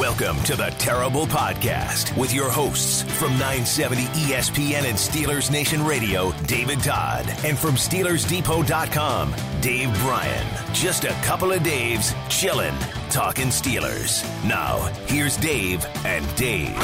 Welcome to the Terrible Podcast with your hosts from 970 ESPN and Steelers Nation Radio, David Todd, and from SteelersDepot.com, Dave Bryan. Just a couple of Daves chilling, talking Steelers. Now, here's Dave and Dave.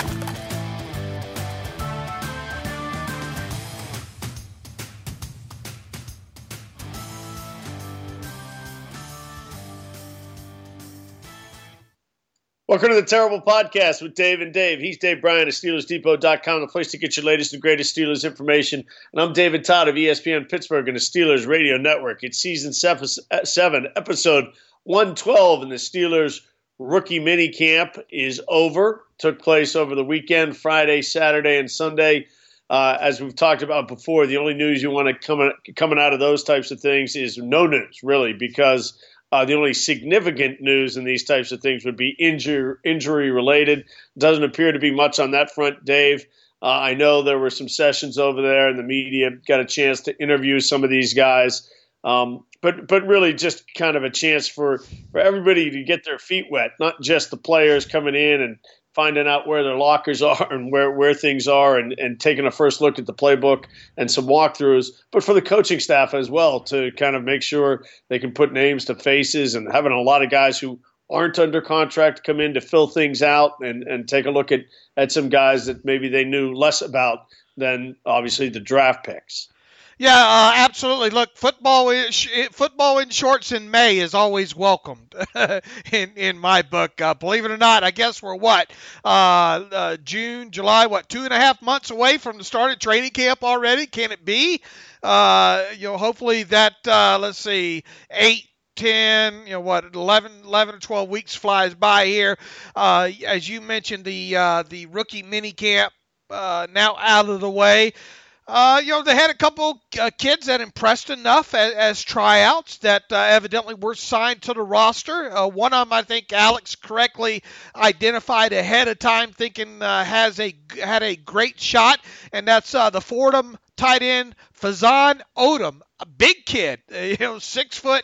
Welcome to the Terrible Podcast with Dave and Dave. He's Dave Bryan of SteelersDepot.com, the place to get your latest and greatest Steelers information. And I'm David Todd of ESPN Pittsburgh and the Steelers Radio Network. It's Season 7, Episode 112, and the Steelers rookie mini camp is over. Took place over the weekend, Friday, Saturday, and Sunday. As we've talked about before, the only news you want to coming out of those types of things is no news, really, because the only significant news in these types of things would be injury related. Doesn't appear to be much on that front, Dave. I know there were some sessions over there, and the media got a chance to interview some of these guys. But really just kind of a chance for everybody to get their feet wet, not just the players coming in and finding out where their lockers are and where things are and taking a first look at the playbook and some walkthroughs, but for the coaching staff as well to kind of make sure they can put names to faces and having a lot of guys who aren't under contract come in to fill things out and take a look at some guys that maybe they knew less about than obviously the draft picks. Yeah, absolutely. Look, football in shorts in May is always welcomed in my book. Believe it or not, I guess we're June, July, 2.5 months away from the start of training camp already? Can it be? Hopefully that, 8, 10, 11 or 12 weeks flies by here. As you mentioned, the rookie mini camp now out of the way. They had a couple kids that impressed enough as tryouts that evidently were signed to the roster. One of them, I think Alex correctly identified ahead of time, thinking had a great shot, and that's the Fordham tight end Faison Odom, a big kid, 6'8".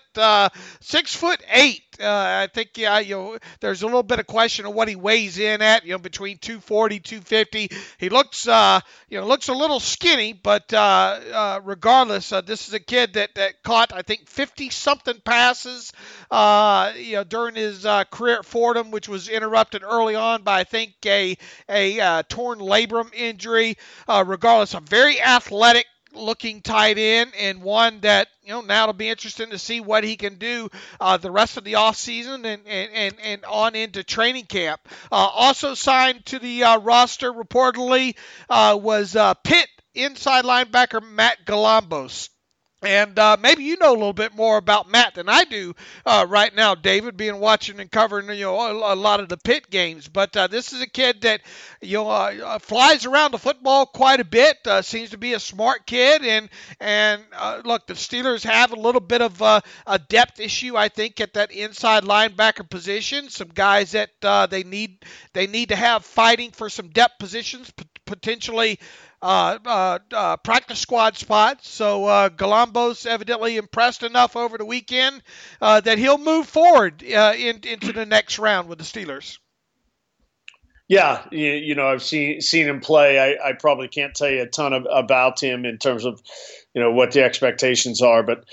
I think there's a little bit of question of what he weighs in at, between 240, 250. He looks a little skinny, but regardless, this is a kid that caught, I think, 50-something passes, during his career at Fordham, which was interrupted early on by, I think, a torn labrum injury. Regardless, a very athletic looking tight end, and one that now it'll be interesting to see what he can do the rest of the offseason and on into training camp. Also signed to the roster reportedly was Pitt inside linebacker Matt Galambos. And maybe you know a little bit more about Matt than I do right now, David, being watching and covering a lot of the Pitt games. But this is a kid that flies around the football quite a bit. Seems to be a smart kid. And look, the Steelers have a little bit of a depth issue, I think, at that inside linebacker position. Some guys that they need to have fighting for some depth positions, potentially practice squad spots. So Galambos evidently impressed enough over the weekend that he'll move forward into the next round with the Steelers. Yeah, I've seen him play. I probably can't tell you a ton about him in terms of what the expectations are, but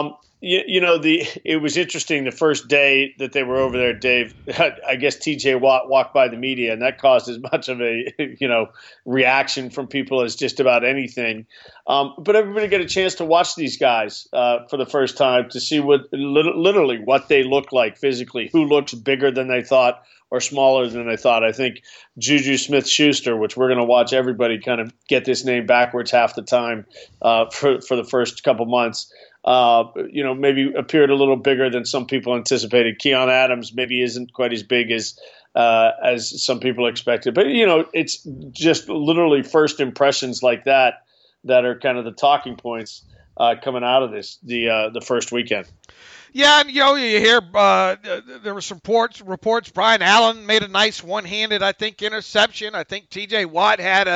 it was interesting the first day that they were over there, Dave. I guess TJ Watt walked by the media, and that caused as much of a reaction from people as just about anything. But everybody got a chance to watch these guys for the first time to see literally what they look like physically, who looks bigger than they thought or smaller than they thought. I think Juju Smith-Schuster, which we're going to watch everybody kind of get this name backwards half the time for the first couple months. Maybe appeared a little bigger than some people anticipated. Keon Adams maybe isn't quite as big as some people expected. But, it's just literally first impressions like that are kind of the talking points coming out of the first weekend. Yeah, and you hear there were some reports. Brian Allen made a nice one-handed, I think, interception. I think T.J. Watt had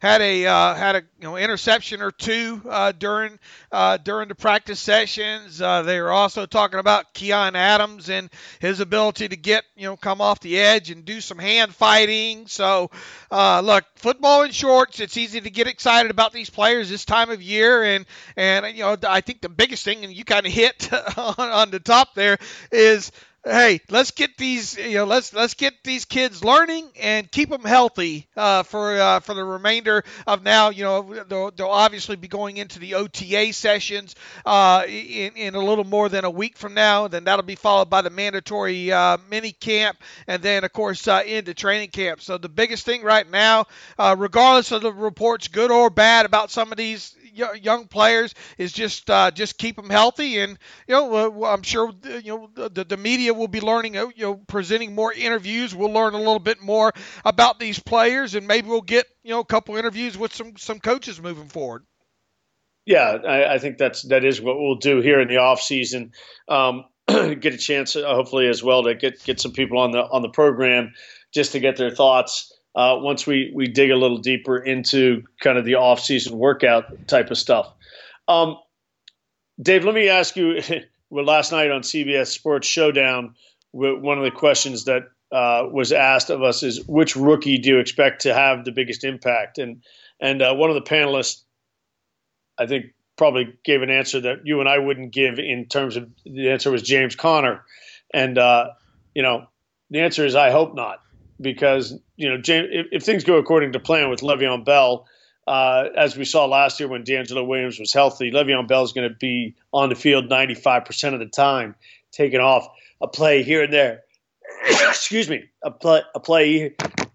a interception or two during the practice sessions. They were also talking about Keon Adams and his ability to get come off the edge and do some hand fighting. So look, football in shorts. It's easy to get excited about these players this time of year, and I think the biggest thing, and you kind of hit on the top there, is hey, let's get these let's get these kids learning and keep them healthy for the remainder of now. They'll obviously be going into the OTA sessions in a little more than a week from now. Then that'll be followed by the mandatory mini camp, and then of course into training camp. So the biggest thing right now, regardless of the reports, good or bad, about some of these young players, is just keep them healthy, and I'm sure the media will be learning, presenting more interviews. We'll learn a little bit more about these players, and maybe we'll get a couple interviews with some coaches moving forward. Yeah, I think that is what we'll do here in the off season. Get a chance, hopefully, as well, to get some people on the program just to get their thoughts. Once we dig a little deeper into kind of the off-season workout type of stuff. Dave, let me ask you, well, last night on CBS Sports Showdown, one of the questions that was asked of us is, which rookie do you expect to have the biggest impact? And one of the panelists, I think, probably gave an answer that you and I wouldn't give, in terms of the answer was James Conner. And, the answer is, I hope not. Because, James, if things go according to plan with Le'Veon Bell, as we saw last year when D'Angelo Williams was healthy, Le'Veon Bell is going to be on the field 95% of the time, taking off a play here and there. Excuse me, a play.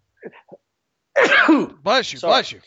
Bless you.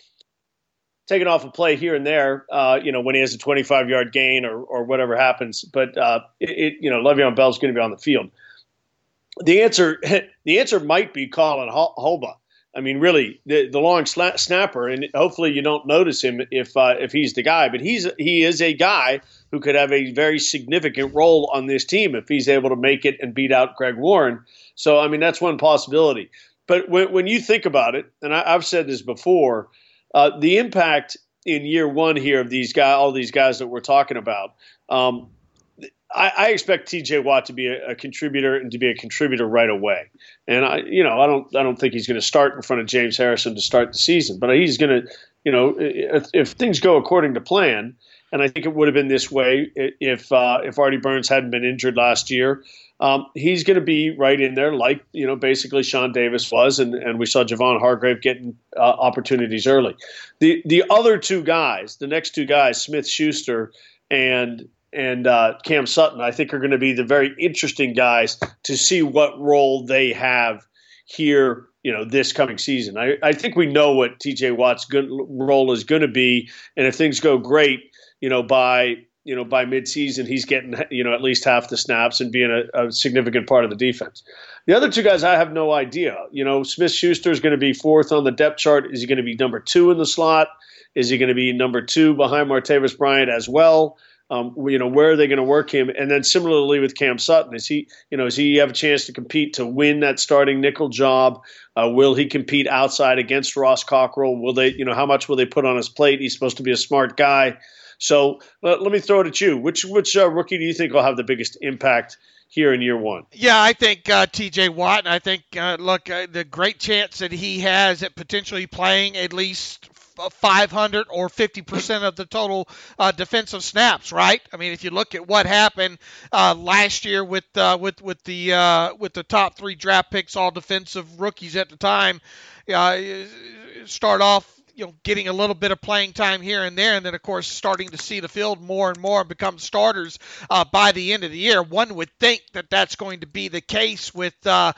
Taking off a play here and there, when he has a 25-yard gain or whatever happens. But Le'Veon Bell is going to be on the field. The answer might be Colin Holba. I mean, really, the long snapper, and hopefully you don't notice him if he's the guy. But he is a guy who could have a very significant role on this team if he's able to make it and beat out Greg Warren. So, I mean, that's one possibility. But when you think about it, and I've said this before, the impact in year one here of all these guys that we're talking about. I expect T.J. Watt to be a contributor, and to be a contributor right away. And I don't think he's going to start in front of James Harrison to start the season, but he's going to, if things go according to plan, and I think it would have been this way if Artie Burns hadn't been injured last year. He's going to be right in there, like basically Sean Davis was, and we saw Javon Hargrave getting opportunities early. The other two guys, the next two guys, Smith-Schuster and Cam Sutton, I think are going to be the very interesting guys to see what role they have here, this coming season. I think we know what T.J. Watt's role is going to be, and if things go great, by midseason, he's getting at least half the snaps and being a significant part of the defense. The other two guys, I have no idea. Smith-Schuster is going to be fourth on the depth chart. Is he going to be number 2 in the slot? Is he going to be number 2 behind Martavis Bryant as well? Where are they going to work him? And then similarly with Cam Sutton, does he have a chance to compete to win that starting nickel job? Will he compete outside against Ross Cockrell? Will they, how much will they put on his plate? He's supposed to be a smart guy. So let me throw it at you. Which rookie do you think will have the biggest impact here in year one? Yeah, I think T.J. Watt. And I think, the great chance that he has at potentially playing at least 500 or 50% of the total defensive snaps, right? I mean, if you look at what happened last year with the top 3 draft picks, all defensive rookies at the time, start off getting a little bit of playing time here and there, and then of course starting to see the field more and more and become starters by the end of the year. One would think that that's going to be the case with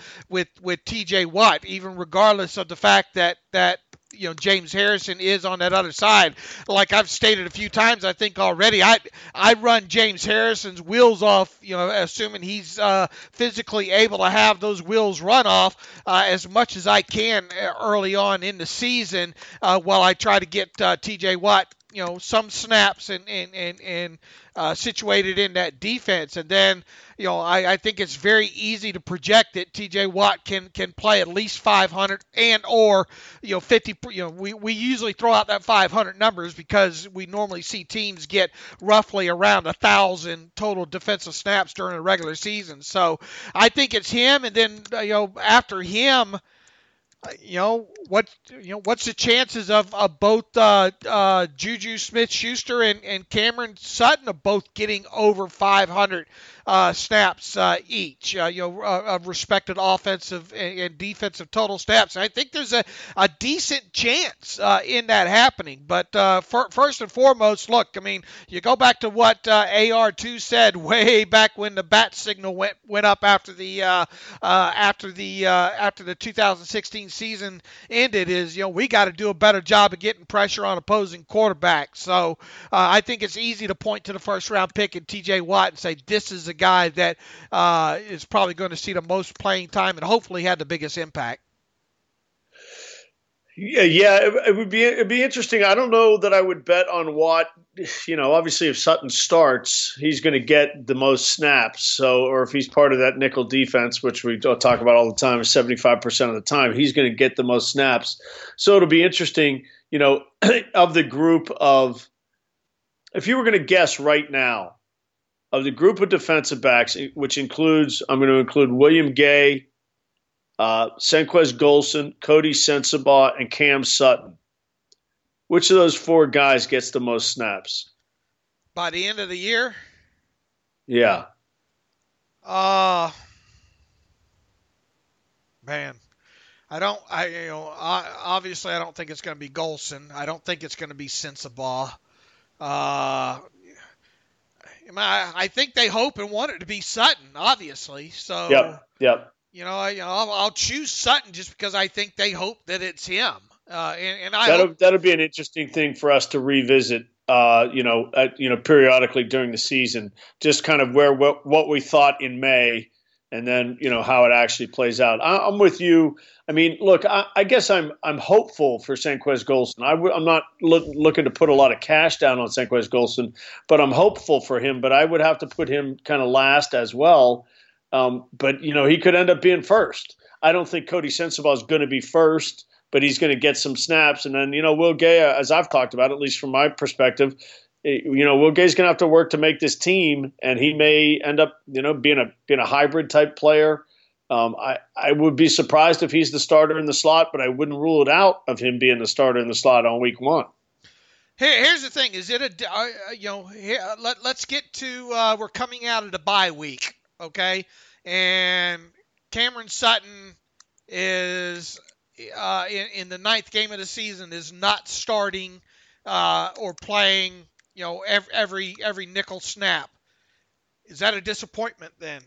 T.J. Watt, even regardless of the fact that James Harrison is on that other side. Like I've stated a few times, I think already, I run James Harrison's wheels off, assuming he's physically able to have those wheels run off as much as I can early on in the season, while I try to get T.J. Watt some snaps and situated in that defense. And then, I think it's very easy to project that T.J. Watt can play at least 500 and or 50. We usually throw out that 500 numbers because we normally see teams get roughly around 1,000 total defensive snaps during a regular season. So I think it's him, and then after him. What's the chances of both Juju Smith-Schuster and Cameron Sutton of both getting over 500 snaps each, of respected offensive and defensive total snaps? I think there's a decent chance in that happening. But first and foremost, look, I mean, you go back to what AR2 said way back when the bat signal went up after the 2016 season ended, is we got to do a better job of getting pressure on opposing quarterbacks. So I think it's easy to point to the first round pick in T.J. Watt and say this is a guy that is probably going to see the most playing time and hopefully had the biggest impact. Yeah, it'd be interesting. I don't know that I would bet on Watt. Obviously, if Sutton starts, he's going to get the most snaps. So, or if he's part of that nickel defense, which we talk about all the time, 75% of the time, he's going to get the most snaps. So it'll be interesting. Of the group of, if you were going to guess right now, of the group of defensive backs, which includes, I'm going to include William Gay, Senquez Golson, Cody Sensabaugh, and Cam Sutton. Which of those four guys gets the most snaps? By the end of the year? Yeah. Man. Obviously I don't think it's going to be Golson. I don't think it's going to be Sensabaugh. I think they hope and want it to be Sutton, obviously. So, Yep. I'll choose Sutton just because I think they hope that it's him. That'll be an interesting thing for us to revisit. Periodically during the season, just kind of what we thought in May, and then how it actually plays out. I'm with you. I mean, look, I guess I'm hopeful for Senquez Golson. I'm not looking to put a lot of cash down on Senquez Golson, but I'm hopeful for him. But I would have to put him kind of last as well. But he could end up being first. I don't think Cody Sensabaugh is going to be first, but he's going to get some snaps. And then, Will Gay, as I've talked about, at least from my perspective, Will Gay's going to have to work to make this team, and he may end up, being a hybrid type player. I would be surprised if he's the starter in the slot, but I wouldn't rule it out of him being the starter in the slot on week one. Here's the thing: is it let's get to we're coming out of the bye week, okay? And Cameron Sutton is in the ninth game of the season is not starting or playing, every nickel snap. Is that a disappointment then?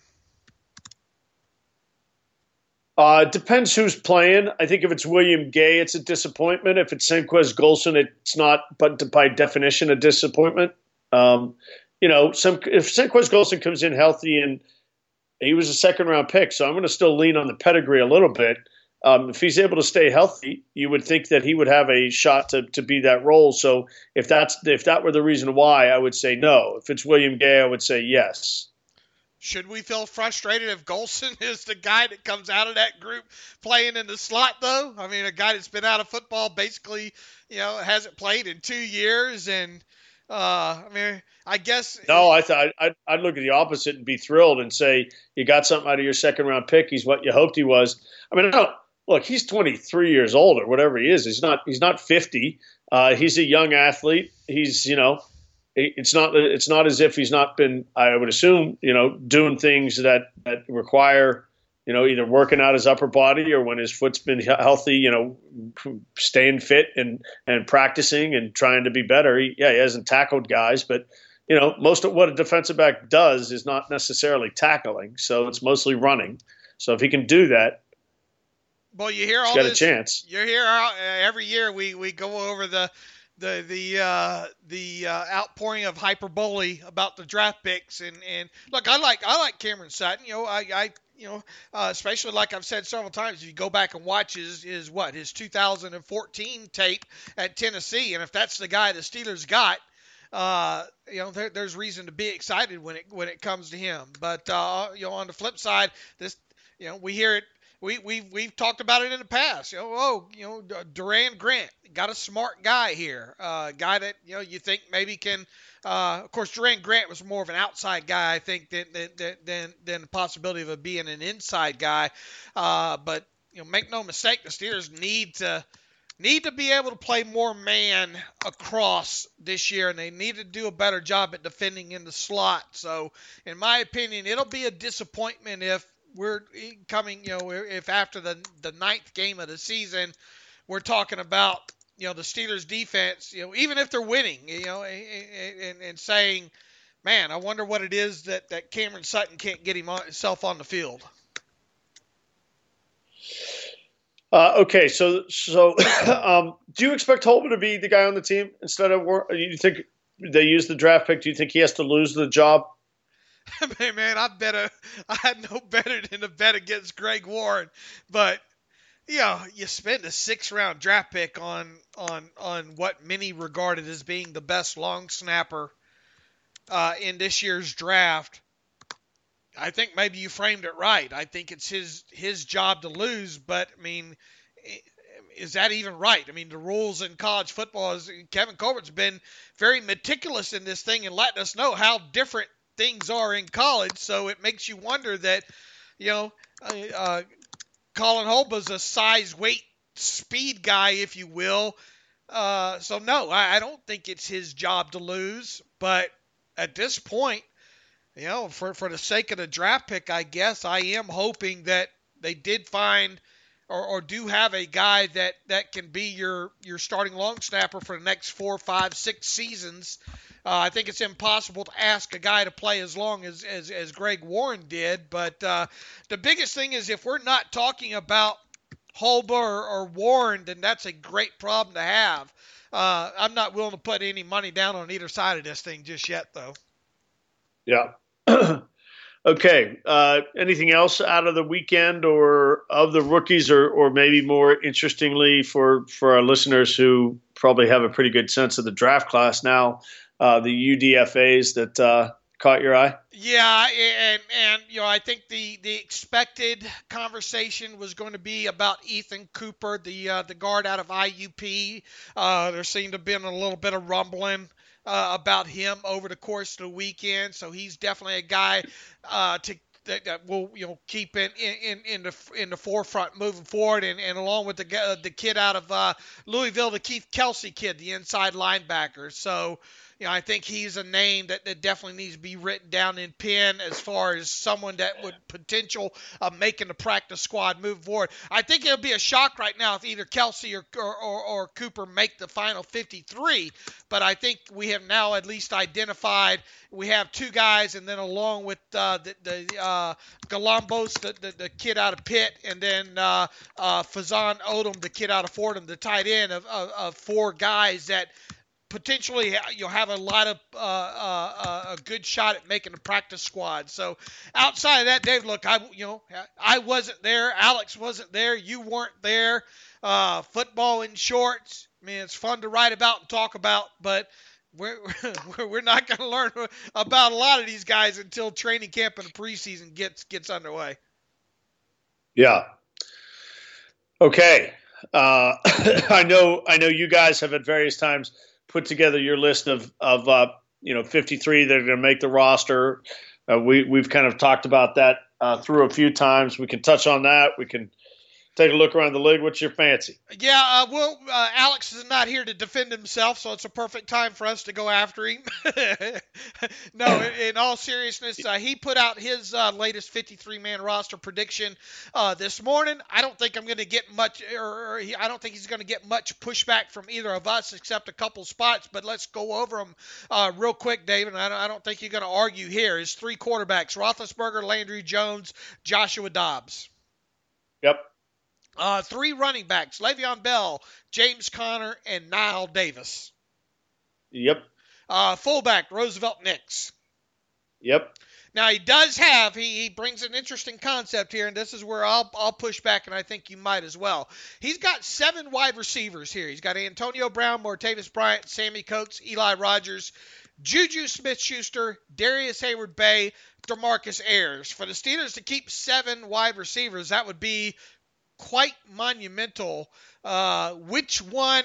It depends who's playing. I think if it's William Gay, it's a disappointment. If it's Senquez Golson, it's not, but by definition, a disappointment. If Senquez Golson comes in healthy, and he was a second-round pick, so I'm going to still lean on the pedigree a little bit. If he's able to stay healthy, you would think that he would have a shot to be that role. So if that were the reason why, I would say no. If it's William Gay, I would say yes. Should we feel frustrated if Golson is the guy that comes out of that group playing in the slot, though? I mean, a guy that's been out of football basically, hasn't played in 2 years, and I guess. No, I'd look at the opposite and be thrilled and say you got something out of your second round pick. He's what you hoped he was. I mean, look, he's 23 years old or whatever he is. He's not 50. He's a young athlete. He's it's not as if he's not been, I would assume, doing things that require, either working out his upper body or when his foot's been healthy, staying fit and practicing and trying to be better. He hasn't tackled guys, but most of what a defensive back does is not necessarily tackling. So it's mostly running. So if he can do that, well, you hear all he's got this, a chance. You hear every year we go over the the outpouring of hyperbole about the draft picks, and look, I like Cameron Sutton. Especially like I've said several times, if you go back and watch his 2014 tape at Tennessee, and if that's the guy the Steelers got, there's reason to be excited when it comes to him. But on the flip side, we hear it. We've talked about it in the past. Duran Grant, got a smart guy here, guy that you think maybe can. Of course, Duran Grant was more of an outside guy, I think, than the possibility of it being an inside guy. But make no mistake, the Steelers need to be able to play more man across this year, and they need to do a better job at defending in the slot. So, in my opinion, it'll be a disappointment if we're coming, if after the ninth game of the season, we're talking about, the Steelers defense, even if they're winning, and saying, man, I wonder what it is that Cameron Sutton can't get himself on the field. Okay, so do you expect Holman to be the guy on the team instead of Warren? You think they use the draft pick? Do you think he has to lose the job? Man, I had no better than a bet against Greg Warren, but you spend a 6th-round draft pick on what many regarded as being the best long snapper in this year's draft. I think maybe you framed it right. I think it's his job to lose, but I mean, is that even right? I mean, the rules in college football is Kevin Colbert's been very meticulous in this thing and letting us know how different things are in college, so it makes you wonder that, Colin Holba's a size, weight, speed guy, if you will. So no, I don't think it's his job to lose, but at this point, for the sake of the draft pick, I guess I am hoping that they did find or do have a guy that can be your starting long snapper for the next 4, 5, 6 seasons. I think it's impossible to ask a guy to play as long as Greg Warren did. But the biggest thing is if we're not talking about Holba or Warren, then that's a great problem to have. I'm not willing to put any money down on either side of this thing just yet, though. Yeah. Okay. Anything else out of the weekend or of the rookies or maybe more interestingly for our listeners who probably have a pretty good sense of the draft class now, the UDFAs that caught your eye? Yeah, and I think the expected conversation was going to be about Ethan Cooper, the guard out of IUP. There seemed to have been a little bit of rumbling about him over the course of the weekend, so he's definitely a guy that will keep in the forefront moving forward, and along with the kid out of Louisville, the Keith Kelsey kid, the inside linebacker. So I think he's a name that definitely needs to be written down in pen as far as someone that would potential of making the practice squad move forward. I think it'll be a shock right now if either Kelsey or Cooper make the final 53, but I think we have now at least identified we have 2 guys, and then along with the Galambos, the kid out of Pitt, and then Fazan Odom, the kid out of Fordham, the tight end of 4 guys that potentially you'll have a lot of a good shot at making the practice squad. So outside of that, Dave, look, I wasn't there. Alex wasn't there. You weren't there. Football in shorts. I mean, it's fun to write about and talk about, but we're not going to learn about a lot of these guys until training camp and the preseason gets underway. Yeah. Okay. I know you guys have at various times put together your list of 53 that are going to make the roster. We've kind of talked about that through a few times. We can touch on that. We can take a look around the league. What's your fancy? Yeah, Alex is not here to defend himself, so it's a perfect time for us to go after him. No, in all seriousness, he put out his latest 53-man roster prediction this morning. I don't think I'm going to get much, I don't think he's going to get much pushback from either of us except a couple spots, but let's go over them real quick, David. I don't think you're going to argue here. His 3 quarterbacks, Roethlisberger, Landry Jones, Joshua Dobbs. Yep. 3 running backs, Le'Veon Bell, James Conner, and Nile Davis. Yep. Fullback, Roosevelt Nix. Yep. Now he does have, he brings an interesting concept here, and this is where I'll push back, and I think you might as well. He's got 7 wide receivers here. He's got Antonio Brown, Martavis Bryant, Sammy Coates, Eli Rogers, Juju Smith-Schuster, Darius Hayward-Bay, DeMarcus Ayers. For the Steelers to keep 7 wide receivers, that would be quite monumental. Which one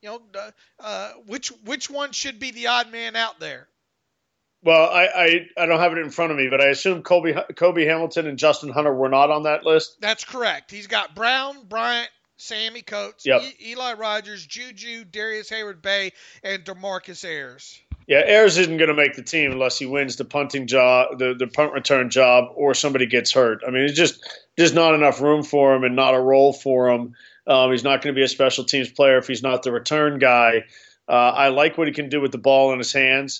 should be the odd man out there? Well, I don't have it in front of me, but I assume Kobe Hamilton and Justin Hunter were not on that list. That's correct. He's got Brown, Bryant, Sammy Coates, yep. Eli Rogers, Juju, Darius Hayward-Bay, and DeMarcus Ayers. Yeah, Ayers isn't going to make the team unless he wins the punting job, the punt return job, or somebody gets hurt. I mean, it's just not enough room for him and not a role for him. He's not going to be a special teams player if he's not the return guy. I like what he can do with the ball in his hands.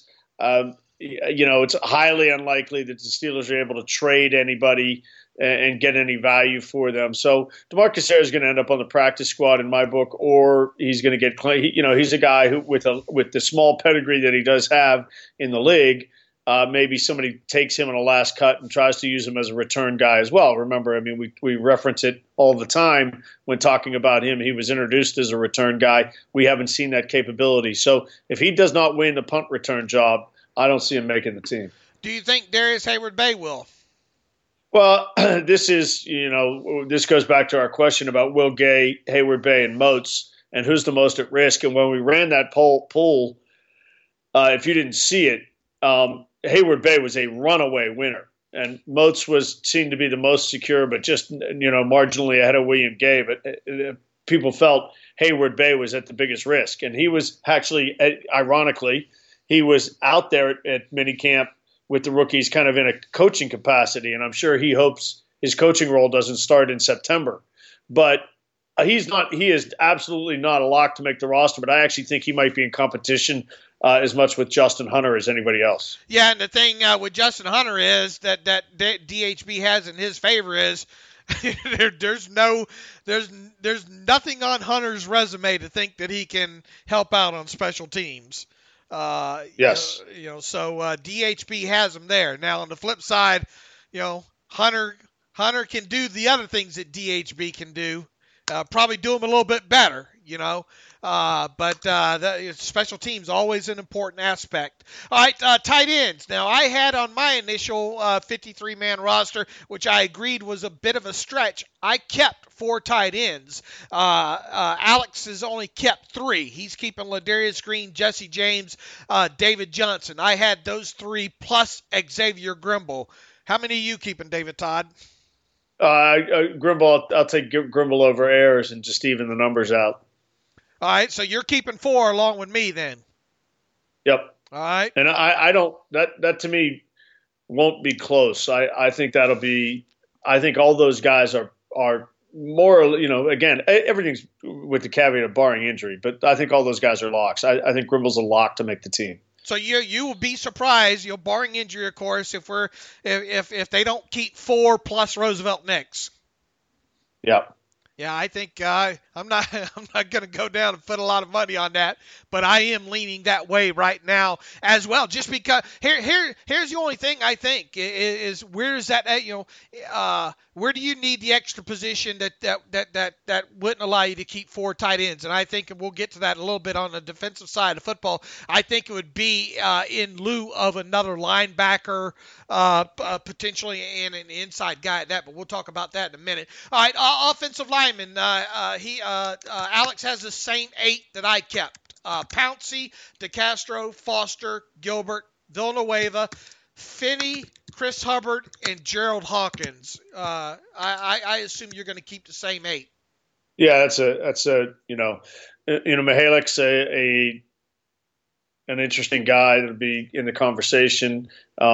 It's highly unlikely that the Steelers are able to trade anybody and get any value for them. So DeMarcus Ayers is going to end up on the practice squad in my book, or he's going to get, he's a guy who with the small pedigree that he does have in the league, maybe somebody takes him in a last cut and tries to use him as a return guy as well. Remember, I mean, we reference it all the time when talking about him. He was introduced as a return guy. We haven't seen that capability. So if he does not win the punt return job, I don't see him making the team. Do you think Darius Hayward-Bay will? Well, this goes back to our question about Will Gay, Hayward-Bay, and Moats, and who's the most at risk. And when we ran that poll, if you didn't see it, Hayward-Bay was a runaway winner, and Moats seemed to be the most secure, but just marginally ahead of William Gay. But people felt Hayward-Bay was at the biggest risk, and he was actually, ironically, he was out there at minicamp with the rookies kind of in a coaching capacity, and I'm sure he hopes his coaching role doesn't start in September. But he is absolutely not a lock to make the roster, but I actually think he might be in competition as much with Justin Hunter as anybody else. Yeah, and the thing with Justin Hunter is that DHB has in his favor is there's nothing on Hunter's resume to think that he can help out on special teams. Yes. So DHB has him there. Now on the flip side, Hunter can do the other things that DHB can do. Probably do them a little bit better, but special teams always an important aspect. All right, tight ends. Now I had on my initial 53-man roster, which I agreed was a bit of a stretch. I kept 4 tight ends. Alex has only kept 3. He's keeping Ladarius Green, Jesse James, David Johnson. I had those 3 plus Xavier Grimble. How many are you keeping, David Todd? Grimble, I'll take Grimble over Ayers and just even the numbers out. All right, so you're keeping 4 along with me then. Yep. All right. And I don't that to me won't be close. I think that'll be. I think all those guys are more. Again, everything's with the caveat of barring injury, but I think all those guys are locks. I think Grimble's a lock to make the team. So you will be surprised, barring injury, of course, if they don't keep 4 plus Roosevelt Nix. Yeah. Yeah, I think I'm not going to go down and put a lot of money on that, but I am leaning that way right now as well. Just because here's the only thing I think is where is that where do you need the extra position that wouldn't allow you to keep 4 tight ends? And I think we'll get to that a little bit on the defensive side of football. I think it would be in lieu of another linebacker, potentially, and an inside guy at that. But we'll talk about that in a minute. All right, offensive lineman. Alex has the same 8 that I kept. Pouncey, DeCastro, Foster, Gilbert, Villanueva, Finney, Chris Hubbard, and Gerald Hawkins. I assume you're going to keep the same 8. Yeah, that's Mihalik's an interesting guy that'll be in the conversation.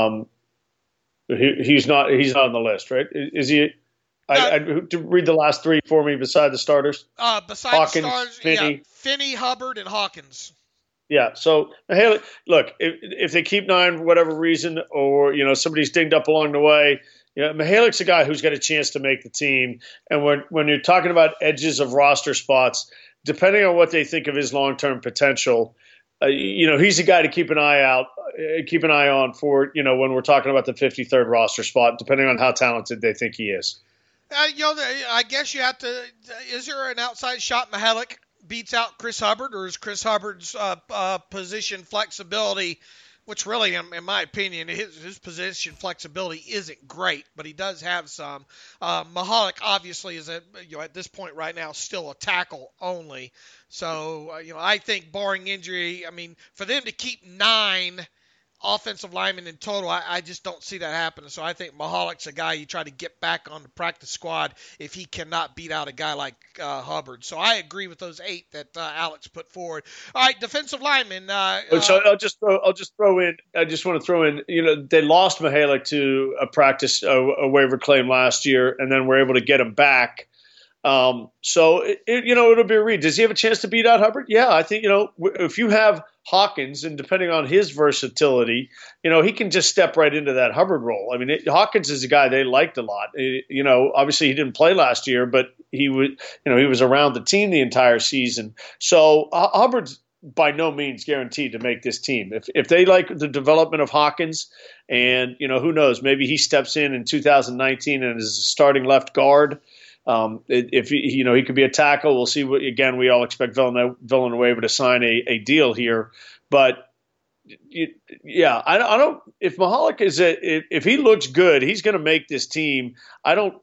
He's not on the list, right? Is he? Read the last 3 for me beside the starters. Besides Hawkins, the starters, Finney, Hubbard, and Hawkins. Yeah, so Mihalik, look, if they keep 9 for whatever reason, or somebody's dinged up along the way, Mihalik's a guy who's got a chance to make the team. And when you're talking about edges of roster spots, depending on what they think of his long-term potential, he's a guy to keep an eye on for, when we're talking about the 53rd roster spot, depending on how talented they think he is. I guess you have to. Is there an outside shot Mihalik beats out Chris Hubbard, or is Chris Hubbard's position flexibility, which really, in my opinion, his position flexibility isn't great, but he does have some. Mihalik obviously is at this point right now still a tackle only. So I think barring injury, for them to keep 9 offensive linemen in total, I just don't see that happening. So I think Mihalik's a guy you try to get back on the practice squad if he cannot beat out a guy like Hubbard. So I agree with those 8 that Alex put forward. All right, defensive linemen. So I just want to throw in. They lost Mihalik to a waiver claim last year, and then were able to get him back. So it'll be a read. Does he have a chance to beat out Hubbard? Yeah, I think if you have Hawkins, and depending on his versatility, he can just step right into that Hubbard role. Hawkins is a guy they liked a lot. Obviously he didn't play last year, but he was around the team the entire season. So Hubbard's by no means guaranteed to make this team. If they like the development of Hawkins, and who knows, maybe he steps in 2019 and is a starting left guard. If he could be a tackle, we'll see. We all expect Villanueva to sign a deal here, but I don't. If Mihalik if he looks good, he's going to make this team. I don't.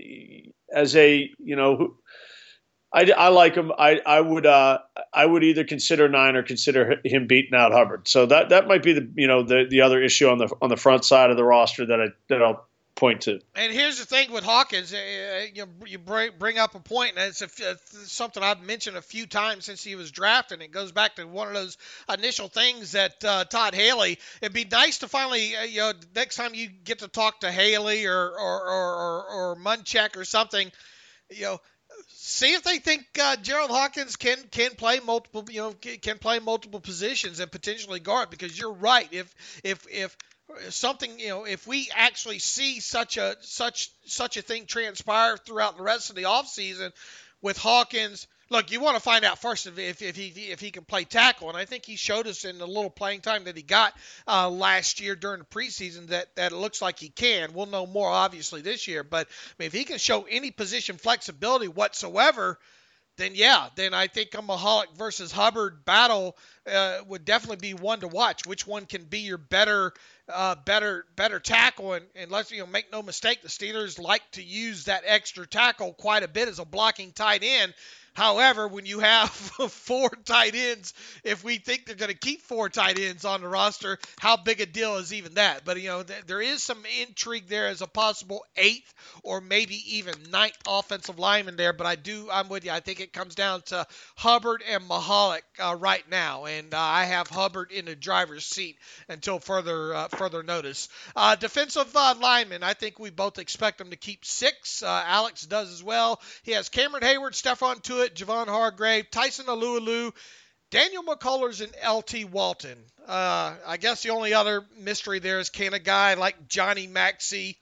I like him. I would either consider 9 or consider him beating out Hubbard. So that might be the other issue on the front side of the roster that I'll point to. And here's the thing with Hawkins, you bring up a point, and it's something I've mentioned a few times since he was drafted. It goes back to one of those initial things that Todd Haley. It'd be nice to finally, next time you get to talk to Haley or Munchak or something, see if they think Gerald Hawkins can play multiple, can play multiple positions and potentially guard. Because you're right, if something, if we actually see such a thing transpire throughout the rest of the offseason with Hawkins, look, you want to find out first if he can play tackle, and I think he showed us in the little playing time that he got last year during the preseason that it looks like he can. We'll know more obviously this year, but if he can show any position flexibility whatsoever, then I think a Mihalik versus Hubbard battle would definitely be one to watch. Which one can be your better tackle? And let's make no mistake, the Steelers like to use that extra tackle quite a bit as a blocking tight end. However, when you have 4 tight ends, if we think they're going to keep 4 tight ends on the roster, how big a deal is even that? But, there is some intrigue there as a possible 8th or maybe even 9th offensive lineman there. But I'm with you. I think it comes down to Hubbard and Mihalik right now. And I have Hubbard in the driver's seat until further notice. Defensive lineman, I think we both expect them to keep 6. Alex does as well. He has Cameron Hayward, Stephon Tuitt, Javon Hargrave, Tyson Alualu, Daniel McCullers, and L.T. Walton. I guess the only other mystery there is, can a guy like Johnny Maxey,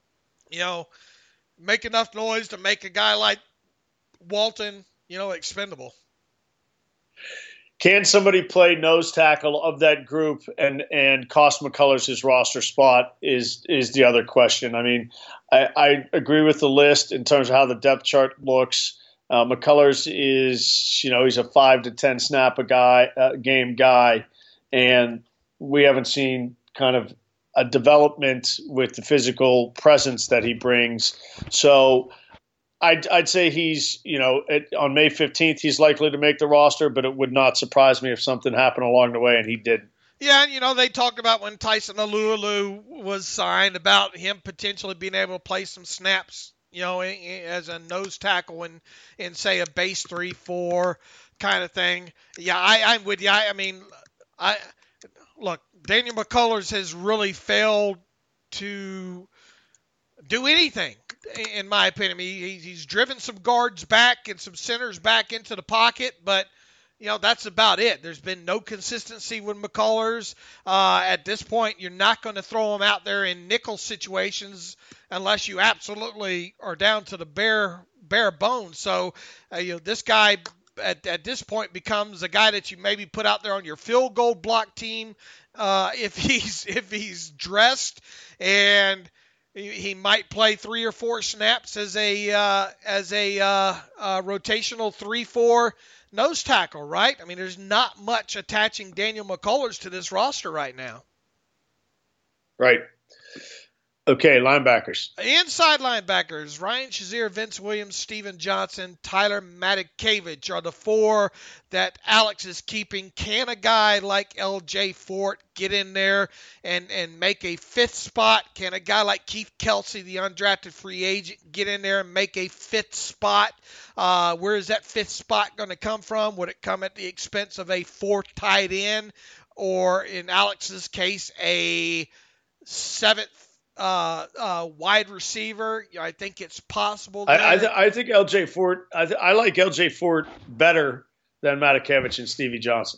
make enough noise to make a guy like Walton, expendable? Can somebody play nose tackle of that group and cost McCullers his roster spot is the other question. I agree with the list in terms of how the depth chart looks. McCullers is, he's a 5 to 10 snap game guy, and we haven't seen kind of a development with the physical presence that he brings. So I'd say he's, on May 15th, he's likely to make the roster, but it would not surprise me if something happened along the way and he didn't. Yeah, and they talked about when Tyson Alualu was signed about him potentially being able to play some snaps, as a nose tackle in say a base 3-4 kind of thing. Yeah, I'm with you. Look, Daniel McCullers has really failed to do anything, in my opinion. He's driven some guards back and some centers back into the pocket, but that's about it. There's been no consistency with McCullers. At this point, you're not going to throw him out there in nickel situations unless you absolutely are down to the bare bones. So, this guy at this point becomes a guy that you maybe put out there on your field goal block team if he's dressed, and he might play 3 or 4 snaps as a rotational 3-4 nose tackle, right? I mean, there's not much attaching Daniel McCullers to this roster right now. Right. Okay, linebackers. Inside linebackers, Ryan Shazier, Vince Williams, Steven Johnson, Tyler Matakevich are the 4 that Alex is keeping. Can a guy like L.J. Fort get in there and make a 5th spot? Can a guy like Keith Kelsey, the undrafted free agent, get in there and make a 5th spot? Where is that 5th spot going to come from? Would it come at the expense of a 4th tight end, or in Alex's case, a 7th wide receiver? I think it's possible. I think L.J. Fort. I like L.J. Fort better than Matakevich and Stevie Johnson.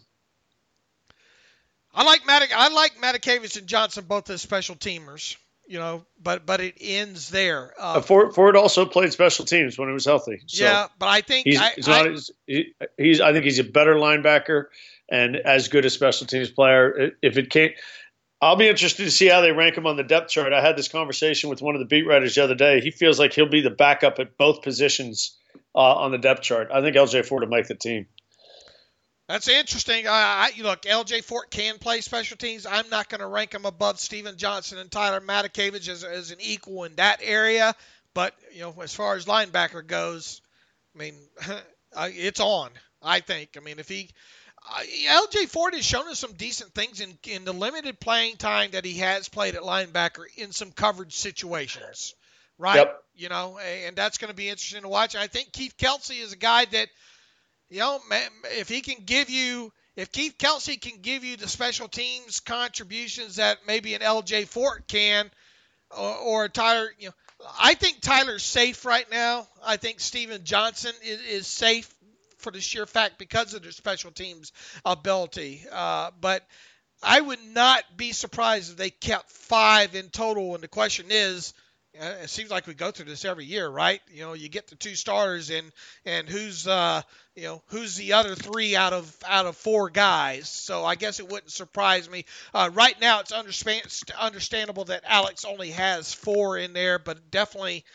I like Matakevich and Johnson both as special teamers. But it ends there. Ford also played special teams when he was healthy. So yeah, but I think I think he's a better linebacker and as good a special teams player. If it can't. I'll be interested to see how they rank him on the depth chart. I had this conversation with one of the beat writers the other day. He feels like he'll be the backup at both positions on the depth chart. I think L.J. Fort will make the team. That's interesting. Look, L.J. Fort can play special teams. I'm not going to rank him above Steven Johnson and Tyler Matakevich as an equal in that area. But, as far as linebacker goes, I mean, it's on, I think. I mean, L.J. Fort has shown us some decent things in the limited playing time that he has played at linebacker in some coverage situations, right? Yep. And that's going to be interesting to watch. And I think Keith Kelsey is a guy that, if Keith Kelsey can give you the special teams contributions that maybe an L.J. Fort can, or Tyler, I think Tyler's safe right now. I think Steven Johnson is safe for the sheer fact because of their special teams ability. But I would not be surprised if they kept 5 in total. And the question is, it seems like we go through this every year, right? You get the 2 starters and who's the other 3 out of 4 guys. So I guess it wouldn't surprise me. Right now it's understandable that Alex only has 4 in there, but definitely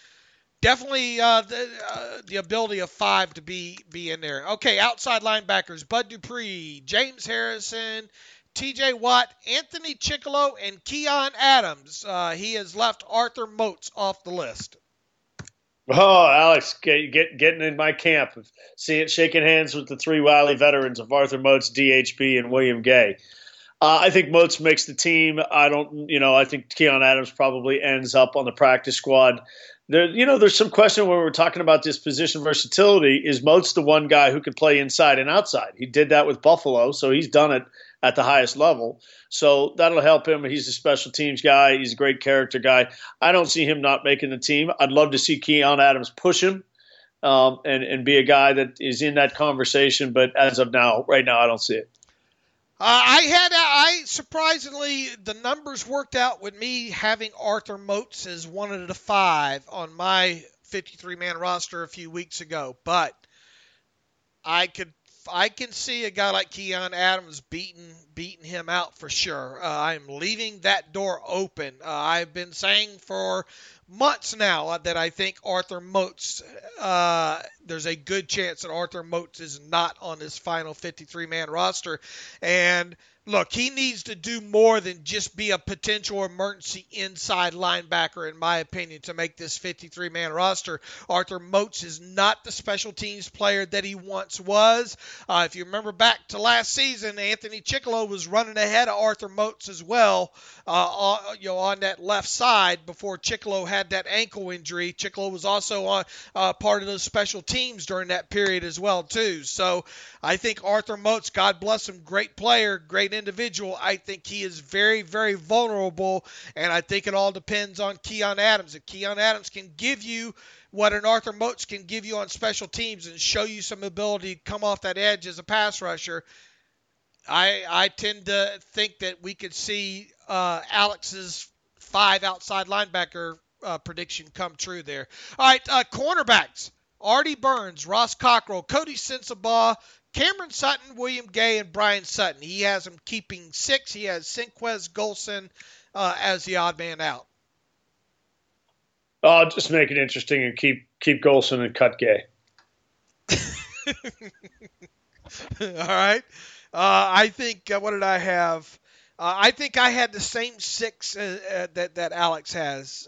the ability of 5 to be in there. Okay, outside linebackers, Bud Dupree, James Harrison, T.J. Watt, Anthony Chickillo, and Keon Adams. He has left Arthur Moats off the list. Oh, Alex, getting in my camp, shaking hands with the 3 Wiley veterans of Arthur Moats, DHB, and William Gay. I think Moats makes the team. I think Keon Adams probably ends up on the practice squad. There's some question when we're talking about this position versatility. Is Moats the one guy who can play inside and outside? He did that with Buffalo, so he's done it at the highest level. So that'll help him. He's a special teams guy. He's a great character guy. I don't see him not making the team. I'd love to see Keon Adams push him and be a guy that is in that conversation. But as of now, right now, I don't see it. I surprisingly, the numbers worked out with me having Arthur Moats as one of the 5 on my 53-man roster a few weeks ago, but I can see a guy like Keon Adams beating him out for sure. I'm leaving that door open. I've been saying for months now that I think Arthur Moats, there's a good chance that Arthur Moats is not on this final 53-man roster. And look, he needs to do more than just be a potential emergency inside linebacker, in my opinion, to make this 53-man roster. Arthur Moats is not the special teams player that he once was. If you remember back to last season, Anthony Chickillo was running ahead of Arthur Moats as well, on that left side before Chickillo had that ankle injury. Chickillo was also on part of those special teams during that period as well, too. So I think Arthur Moats, God bless him, great player, great individual. I think he is very, very vulnerable, and I think it all depends on Keon Adams. If Keon Adams can give you what an Arthur Moats can give you on special teams and show you some ability to come off that edge as a pass rusher, I tend to think that we could see Alex's 5 outside linebacker prediction come true there. All right, cornerbacks. Artie Burns, Ross Cockrell, Cody Sensabaugh, Cameron Sutton, William Gay, and Brian Sutton. He has them keeping 6. He has Sinquez Golson as the odd man out. Just make it interesting and keep Golson and cut Gay. All right. I think, what did I have? I think I had the same 6 that Alex has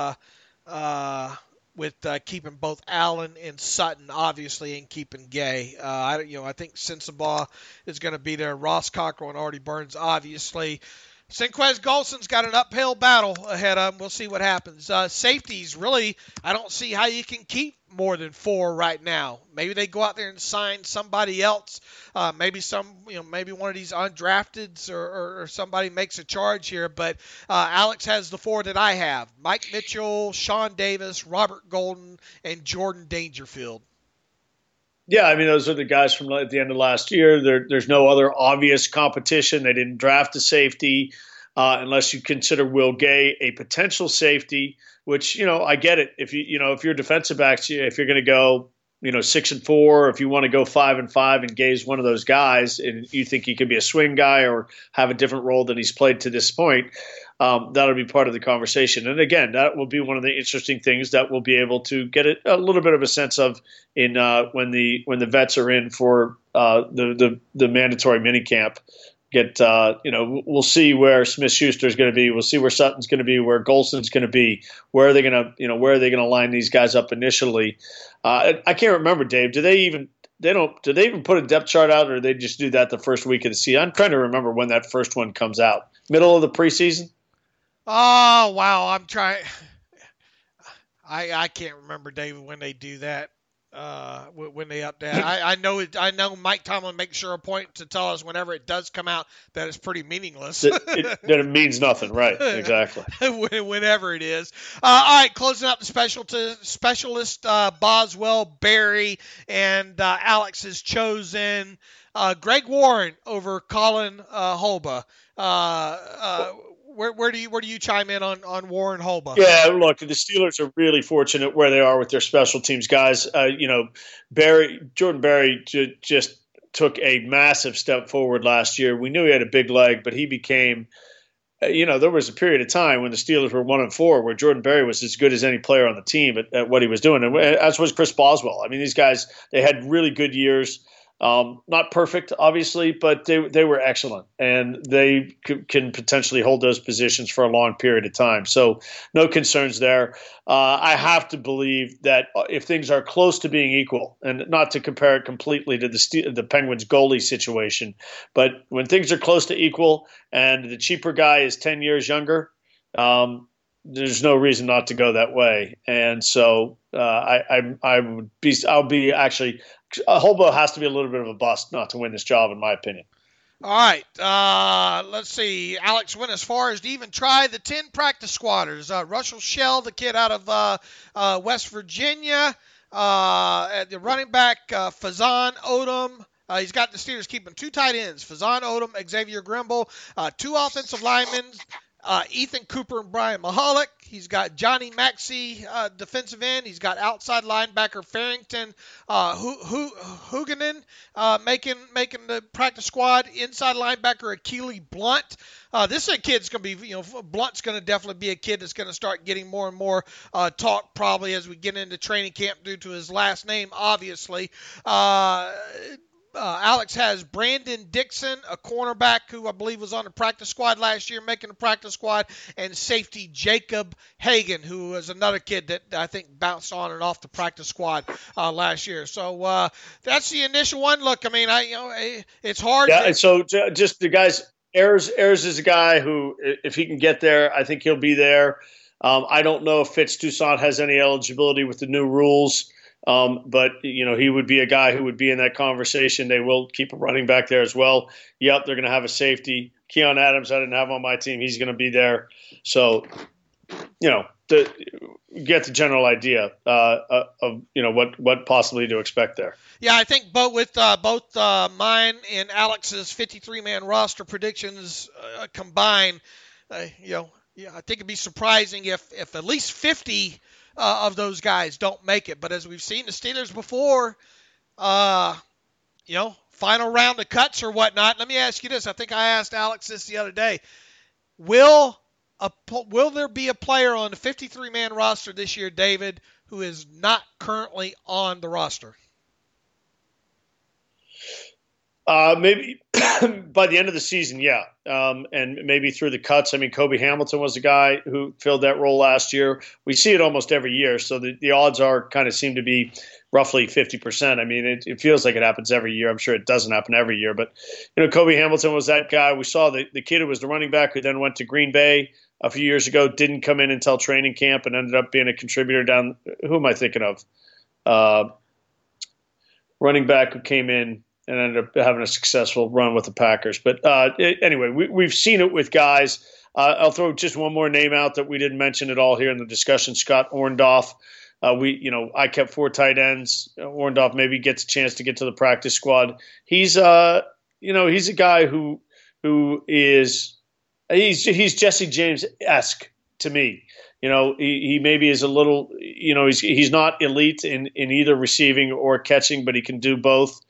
with keeping both Allen and Sutton, obviously, and keeping Gay. I think Sensabaugh is going to be there. Ross Cockrell and Artie Burns, obviously. Sinquez Golson's got an uphill battle ahead of him. We'll see what happens. Safeties, really, I don't see how you can keep more than 4 right now. Maybe they go out there and sign somebody else. Maybe one of these undrafteds or somebody makes a charge here. But Alex has the 4 that I have: Mike Mitchell, Sean Davis, Robert Golden, and Jordan Dangerfield. Yeah, I mean, those are the guys from at the end of last year. There's no other obvious competition. They didn't draft a safety unless you consider Will Gay a potential safety, which, I get it. If you're defensive backs, if you're going to go, 6-4, if you want to go 5-5 and Gay's one of those guys and you think he could be a swing guy or have a different role than he's played to this point, that'll be part of the conversation. And again, that will be one of the interesting things that we'll be able to get a little bit of a sense of in when the vets are in for the mandatory minicamp. We'll see where Smith-Schuster is going to be. We'll see where Sutton's going to be, where Golson's going to be. Where are they going to line these guys up initially? I can't remember, Dave. Do they even put a depth chart out, or do they just do that the first week of the season? I'm trying to remember when that first one comes out. Middle of the preseason? Oh, wow. I'm trying. I can't remember, David, when they do that. When they update. I know Mike Tomlin makes sure a point to tell us whenever it does come out that it's pretty meaningless. that it means nothing, right? Exactly. Whenever it is. All right, closing up the specialist Boswell, Barry, and Alex has chosen Greg Warren over Colin Holba. Where do you chime in on Warren Holba? Yeah, look, the Steelers are really fortunate where they are with their special teams guys. Jordan Berry just took a massive step forward last year. We knew he had a big leg, but he became, there was a period of time when the Steelers were 1-4 where Jordan Berry was as good as any player on the team at what he was doing, and as was Chris Boswell. I mean, these guys, they had really good years. Not perfect, obviously, but they were excellent, and they can potentially hold those positions for a long period of time. So no concerns there. I have to believe that if things are close to being equal, and not to compare it completely to the Penguins goalie situation, but when things are close to equal and the cheaper guy is 10 years younger, there's no reason not to go that way. And so I'll be actually. Holba has to be a little bit of a bust not to win this job, in my opinion. All right. Let's see. Alex went as far as to even try the 10 practice squatters. Russell Shell, the kid out of West Virginia. At the running back, Fazan Odom. He's got the Steelers keeping 2 tight ends, Fazan Odom, Xavier Grimble, 2 offensive linemen, Ethan Cooper and Brian Mahalik. He's got Johnny Maxey, defensive end. He's got outside linebacker Farrington Huganen making the practice squad. Inside linebacker Akili Blunt. This is a kid that's going to be, Blunt's going to definitely be a kid that's going to start getting more and more talk probably as we get into training camp due to his last name, obviously. Alex has Brandon Dixon, a cornerback who I believe was on the practice squad last year, making the practice squad, and safety Jacob Hagan, who is another kid that I think bounced on and off the practice squad last year. So that's the initial one. Look, I mean, it's hard. Yeah, and so just the guys, Ayers is a guy who, if he can get there, I think he'll be there. I don't know if Fitz Toussaint has any eligibility with the new rules. But he would be a guy who would be in that conversation. They will keep a running back there as well. Yep, they're going to have a safety. Keon Adams, I didn't have on my team. He's going to be there. So, get the general idea of what possibly to expect there. Yeah, I think both mine and Alex's 53-man roster predictions combined, I think it'd be surprising if at least 50 of those guys don't make it. But as we've seen the Steelers before, final round of cuts or whatnot. Let me ask you this. I think I asked Alex this the other day. Will there be a player on the 53-man roster this year, David, who is not currently on the roster? Maybe by the end of the season, yeah. And maybe through the cuts. I mean, Kobe Hamilton was the guy who filled that role last year. We see it almost every year. So the odds seem to be roughly 50%. I mean, it feels like it happens every year. I'm sure it doesn't happen every year. But, Kobe Hamilton was that guy. We saw the kid who was the running back who then went to Green Bay a few years ago, didn't come in until training camp and ended up being a contributor down. Who am I thinking of? Running back who came in and ended up having a successful run with the Packers. But anyway, we've seen it with guys. I'll throw just one more name out that we didn't mention at all here in the discussion, Scott Orndorff. I kept 4 tight ends. Orndorff maybe gets a chance to get to the practice squad. He's a guy who is he's Jesse James-esque to me. He maybe is a little, he's not elite in either receiving or catching, but he can do both.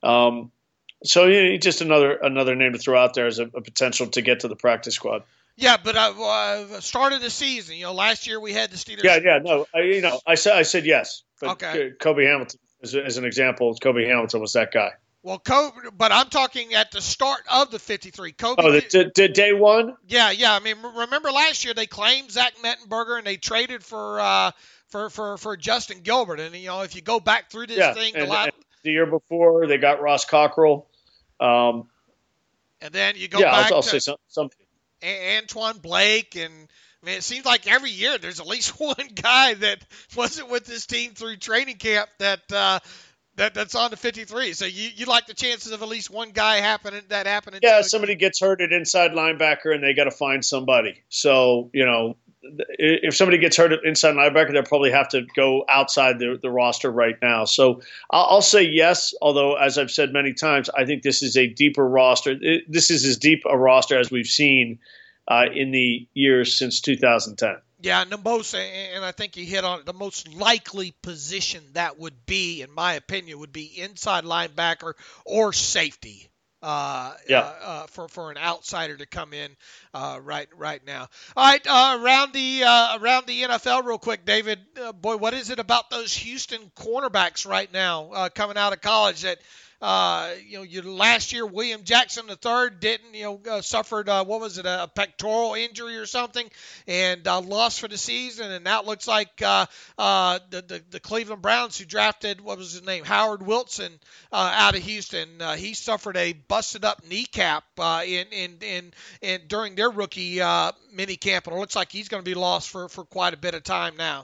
So just another name to throw out there as a potential to get to the practice squad. Yeah, but start of the season, last year we had the Steelers. Yeah, no, I said yes. But okay. Kobe Hamilton, as an example, Kobe Hamilton was that guy. Well, Kobe, but I'm talking at the start of the 53. Kobe. Oh, the day one? Yeah. I mean, remember last year they claimed Zach Mettenberger and they traded for Justin Gilbert. And if you go back through this thing, and the year before they got Ross Cockrell. And then you go back. I'll say something. Antoine Blake, and I mean, it seems like every year there's at least one guy that wasn't with this team through training camp that's on the 53. So you like the chances of at least one guy happening. Yeah, somebody gets hurt at inside linebacker, and they got to find somebody. So if somebody gets hurt at inside linebacker, they'll probably have to go outside the roster right now. So I'll say yes, although, as I've said many times, I think this is a deeper roster. This is as deep a roster as we've seen in the years since 2010. Yeah, and I think you hit on it, the most likely position that would be, in my opinion, would be inside linebacker or safety. For an outsider to come in right now. All right, around the NFL real quick, David. What is it about those Houston cornerbacks right now coming out of college that last year William Jackson III didn't suffered a pectoral injury or something and lost for the season, and now it looks like the Cleveland Browns, who drafted Howard Wilson out of Houston, he suffered a busted up kneecap in during their rookie mini camp, and it looks like he's going to be lost for quite a bit of time now.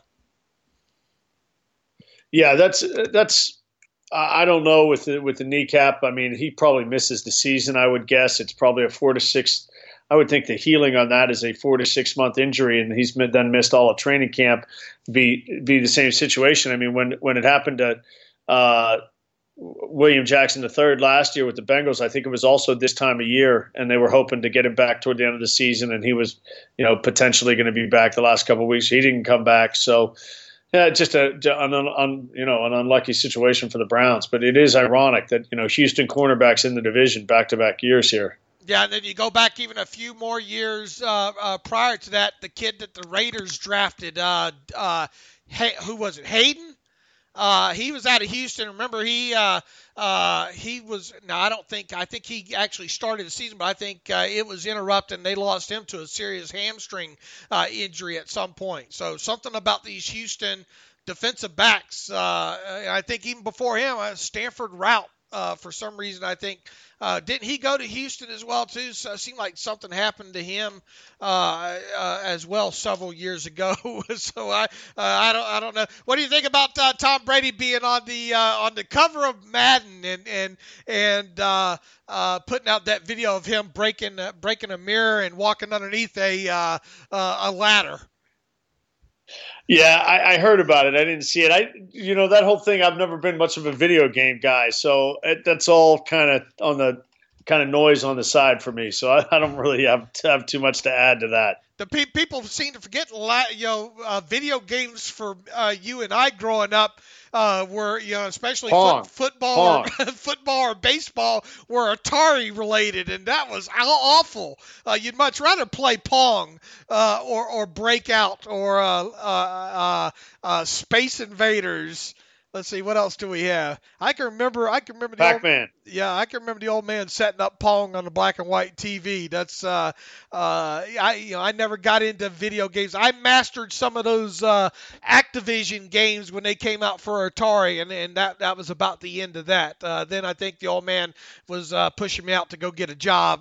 Yeah, that's. I don't know with the kneecap. I mean, he probably misses the season. I would guess it's probably a 4 to 6. I would think the healing on that is a 4 to 6 month injury, and he's then missed all of training camp. Be the same situation. I mean, when it happened to William Jackson III last year with the Bengals, I think it was also this time of year, and they were hoping to get him back toward the end of the season, and he was, potentially going to be back the last couple of weeks. He didn't come back, so. Yeah, just an unlucky situation for the Browns. But it is ironic that, Houston cornerbacks in the division back-to-back years here. Yeah, and then you go back even a few more years prior to that, the kid that the Raiders drafted, who was it, Hayden? He was out of Houston. Remember, he was – no, I think he actually started the season, but I think it was interrupted and they lost him to a serious hamstring injury at some point. So something about these Houston defensive backs, I think even before him, Stanford Routt, for some reason, I think didn't he go to Houston as well too? So it seemed like something happened to him as well several years ago. So I don't know. What do you think about Tom Brady being on the cover of Madden and putting out that video of him breaking a mirror and walking underneath a ladder? Yeah, I heard about it. I didn't see it. That whole thing, I've never been much of a video game guy, so that's all kind of on the kind of noise on the side for me. So I don't really have too much to add to that. The people seem to forget, video games for you and I growing up were, especially football, football or baseball were Atari related, and that was awful. You'd much rather play Pong or Breakout or Space Invaders. Let's see, what else do we have? I can remember the Pac-Man. I can remember the old man setting up Pong on the black and white TV. That's I never got into video games. I mastered some of those Activision games when they came out for Atari, and that was about the end of that. Then I think the old man was pushing me out to go get a job.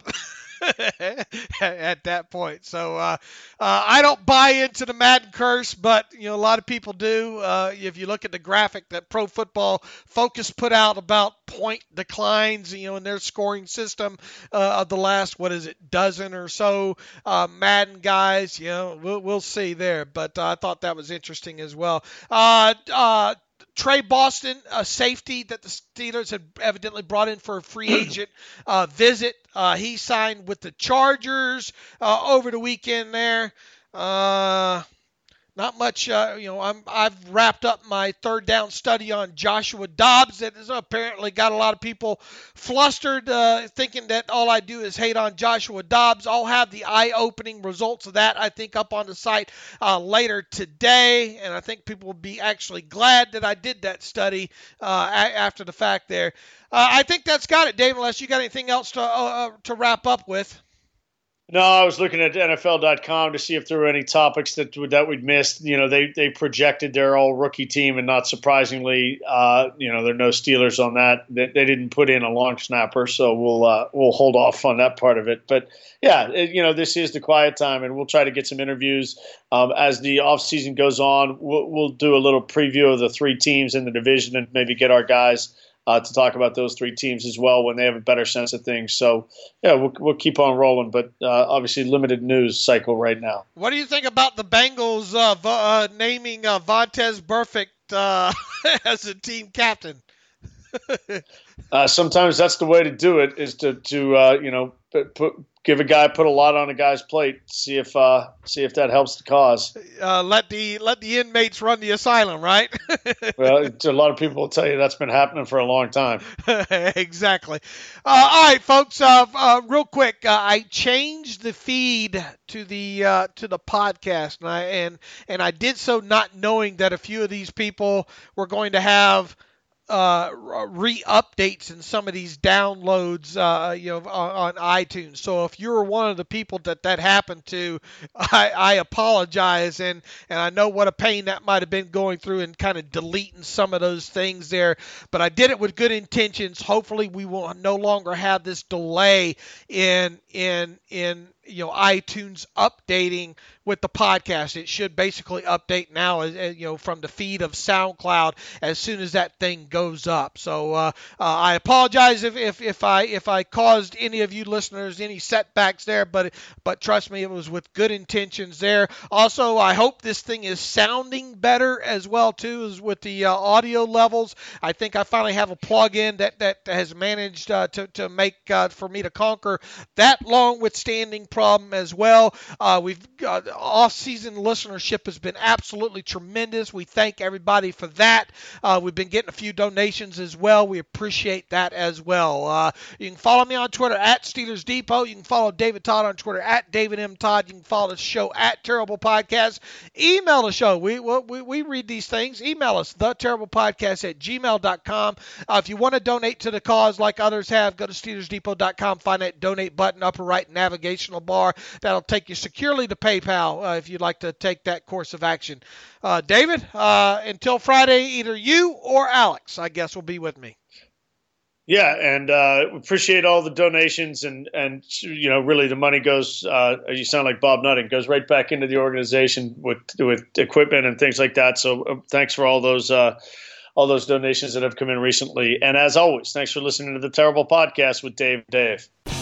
At that point. So I don't buy into the Madden curse, but a lot of people do. If you look at the graphic that Pro Football Focus put out about point declines, in their scoring system of the last, dozen or so Madden guys, we'll see there. But I thought that was interesting as well. Trey Boston, a safety that the Steelers had evidently brought in for a free agent visit. He signed with the Chargers over the weekend there. Not much, I've wrapped up my third down study on Joshua Dobbs. That has apparently got a lot of people flustered, thinking that all I do is hate on Joshua Dobbs. I'll have the eye-opening results of that, I think, up on the site later today. And I think people will be actually glad that I did that study after the fact there. I think that's got it, Dave, unless you got anything else to wrap up with. No, I was looking at NFL.com to see if there were any topics that we'd missed. They projected their all-rookie team, and not surprisingly, there are no Steelers on that. They didn't put in a long snapper, so we'll hold off on that part of it. But, yeah, this is the quiet time, and we'll try to get some interviews. As the offseason goes on, we'll do a little preview of the three teams in the division and maybe get our guys to talk about those three teams as well when they have a better sense of things. So, yeah, we'll keep on rolling, but obviously limited news cycle right now. What do you think about the Bengals naming Vontaze Burfict as a team captain? Sometimes that's the way to do it, is to put a lot on a guy's plate, see if that helps the cause. Let the inmates run the asylum, right? Well, a lot of people will tell you that's been happening for a long time. Exactly. All right, folks. Real quick, I changed the feed to the podcast, and I did so not knowing that a few of these people were going to have re-updates in some of these downloads, on iTunes. So if you're one of the people that happened to, I apologize, and I know what a pain that might have been going through and kind of deleting some of those things there. But I did it with good intentions. Hopefully, we will no longer have this delay in iTunes updating with the podcast. It should basically update now, from the feed of SoundCloud as soon as that thing goes up. So I apologize if I caused any of you listeners any setbacks there, but trust me, it was with good intentions there. Also, I hope this thing is sounding better as well too, as with the audio levels. I think I finally have a plug-in that has managed to make for me to conquer that long-withstanding problem as well. We've got off-season listenership has been absolutely tremendous. We thank everybody for that. We've been getting a few donations as well. We appreciate that as well. You can follow me on Twitter at Steelers Depot. You can follow David Todd on Twitter at David M. Todd. You can follow the show at Terrible Podcast. Email the show. We read these things. Email us, theterriblepodcast@gmail.com. If you want to donate to the cause like others have, go to SteelersDepot.com. Find that donate button, upper right navigational bar. That'll take you securely to PayPal if you'd like to take that course of action. David, until Friday, either you or Alex, I guess, will be with me. Yeah, and appreciate all the donations, and really the money goes, you sound like Bob Nutting, goes right back into the organization with equipment and things like that. So thanks for all those donations that have come in recently. And as always, thanks for listening to the Terrible Podcast with Dave.